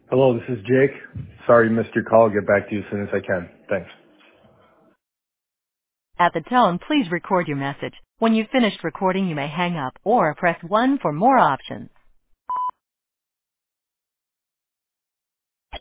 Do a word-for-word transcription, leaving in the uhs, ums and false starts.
Hello, this is Jake. Sorry you missed your call. I'll get back to you as soon as I can. Thanks. At the tone, please record your message. When you've finished recording, you may hang up or press one for more options.